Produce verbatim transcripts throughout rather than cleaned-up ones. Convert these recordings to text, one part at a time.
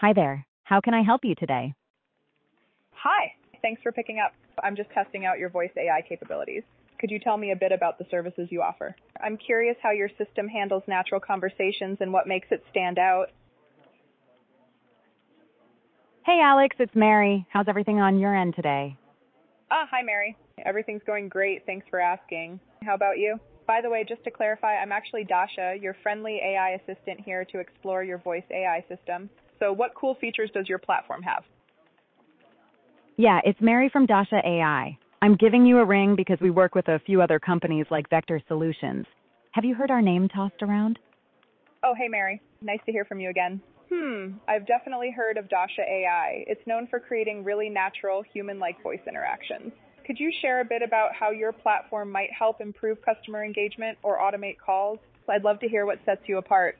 Hi there. How can I help you today? Hi. Thanks for picking up. I'm just testing out your voice A I capabilities. Could you tell me a bit about the services you offer? I'm curious how your system handles natural conversations and what makes it stand out. Hey, Alex, it's Mary. How's everything on your end today? Ah, hi, Mary. Everything's going great. Thanks for asking. How about you? By the way, just to clarify, I'm actually Dasha, your friendly A I assistant here to explore your voice A I system. So what cool features does your platform have? Yeah, it's Mary from Dasha A I. I'm giving you a ring because we work with a few other companies like Vector Solutions. Have you heard our name tossed around? Oh, hey, Mary. Nice to hear from you again. Hmm, I've definitely heard of Dasha A I. It's known for creating really natural, human-like voice interactions. Could you share a bit about how your platform might help improve customer engagement or automate calls? I'd love to hear what sets you apart.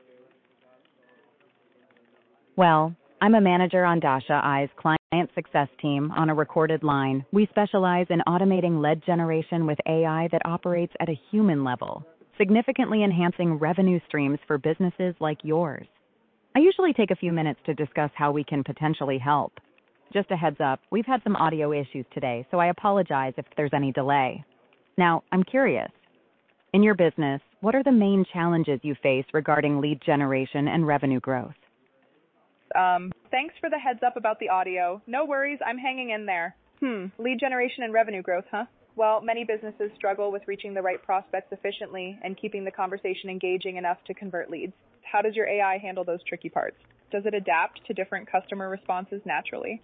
Well, I'm a manager on Dasha A I's client success team on a recorded line. We specialize in automating lead generation with A I that operates at a human level, significantly enhancing revenue streams for businesses like yours. I usually take a few minutes to discuss how we can potentially help. Just a heads up, we've had some audio issues today, so I apologize if there's any delay. Now, I'm curious. In your business, what are the main challenges you face regarding lead generation and revenue growth? Um, thanks for the heads up about the audio. No worries, I'm hanging in there. Hmm, lead generation and revenue growth, huh? Well, many businesses struggle with reaching the right prospects efficiently and keeping the conversation engaging enough to convert leads. How does your A I handle those tricky parts? Does it adapt to different customer responses naturally?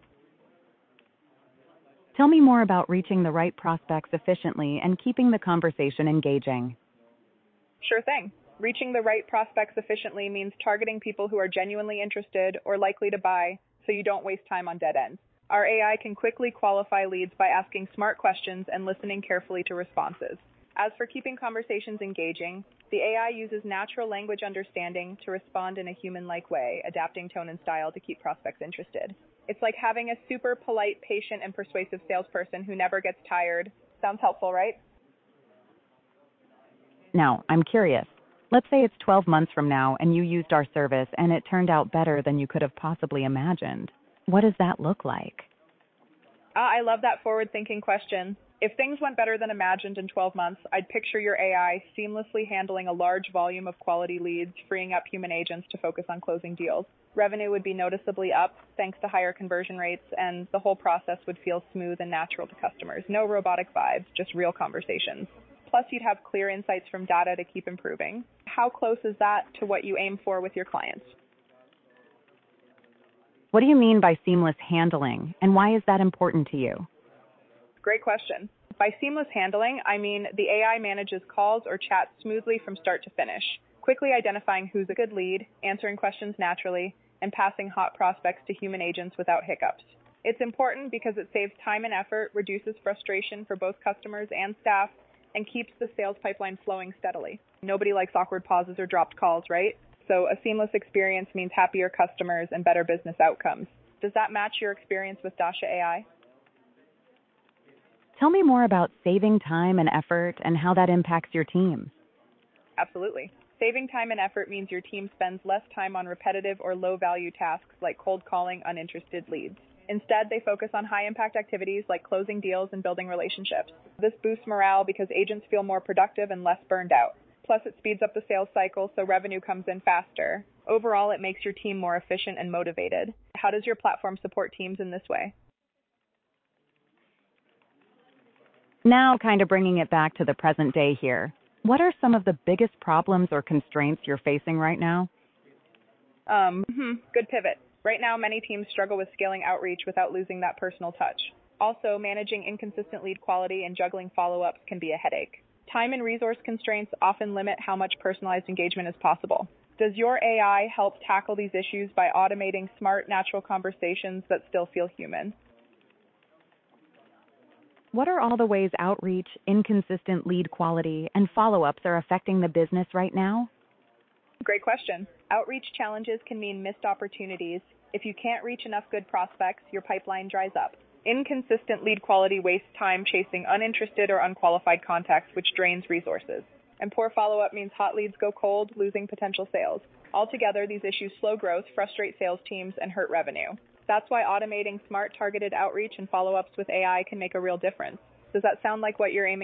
Tell me more about reaching the right prospects efficiently and keeping the conversation engaging. Sure thing. Reaching the right prospects efficiently means targeting people who are genuinely interested or likely to buy so you don't waste time on dead ends. Our A I can quickly qualify leads by asking smart questions and listening carefully to responses. As for keeping conversations engaging, the A I uses natural language understanding to respond in a human-like way, adapting tone and style to keep prospects interested. It's like having a super polite, patient, and persuasive salesperson who never gets tired. Sounds helpful, right? Now, I'm curious. Let's say it's twelve months from now and you used our service and it turned out better than you could have possibly imagined. What does that look like? Ah, I love that forward-thinking question. If things went better than imagined in twelve months, I'd picture your A I seamlessly handling a large volume of quality leads, freeing up human agents to focus on closing deals. Revenue would be noticeably up thanks to higher conversion rates, and the whole process would feel smooth and natural to customers. No robotic vibes, just real conversations. Plus, you'd have clear insights from data to keep improving. How close is that to what you aim for with your clients? What do you mean by seamless handling, and why is that important to you? Great question. By seamless handling, I mean the A I manages calls or chats smoothly from start to finish, quickly identifying who's a good lead, answering questions naturally, and passing hot prospects to human agents without hiccups. It's important because it saves time and effort, reduces frustration for both customers and staff, and keeps the sales pipeline flowing steadily. Nobody likes awkward pauses or dropped calls, right? So a seamless experience means happier customers and better business outcomes. Does that match your experience with Dasha A I? Tell me more about saving time and effort and how that impacts your team. Absolutely. Saving time and effort means your team spends less time on repetitive or low-value tasks like cold calling uninterested leads. Instead, they focus on high-impact activities like closing deals and building relationships. This boosts morale because agents feel more productive and less burned out. Plus, it speeds up the sales cycle so revenue comes in faster. Overall, it makes your team more efficient and motivated. How does your platform support teams in this way? Now, kind of bringing it back to the present day here, what are some of the biggest problems or constraints you're facing right now? Um, hmm, good pivot. Right now, many teams struggle with scaling outreach without losing that personal touch. Also, managing inconsistent lead quality and juggling follow-ups can be a headache. Time and resource constraints often limit how much personalized engagement is possible. Does your A I help tackle these issues by automating smart, natural conversations that still feel human? What are all the ways outreach, inconsistent lead quality, and follow-ups are affecting the business right now? Great question. Outreach challenges can mean missed opportunities. If you can't reach enough good prospects, your pipeline dries up. Inconsistent lead quality wastes time chasing uninterested or unqualified contacts, which drains resources. And poor follow-up means hot leads go cold, losing potential sales. Altogether, these issues slow growth, frustrate sales teams, and hurt revenue. That's why automating smart, targeted outreach and follow-ups with A I can make a real difference. Does that sound like what you're aiming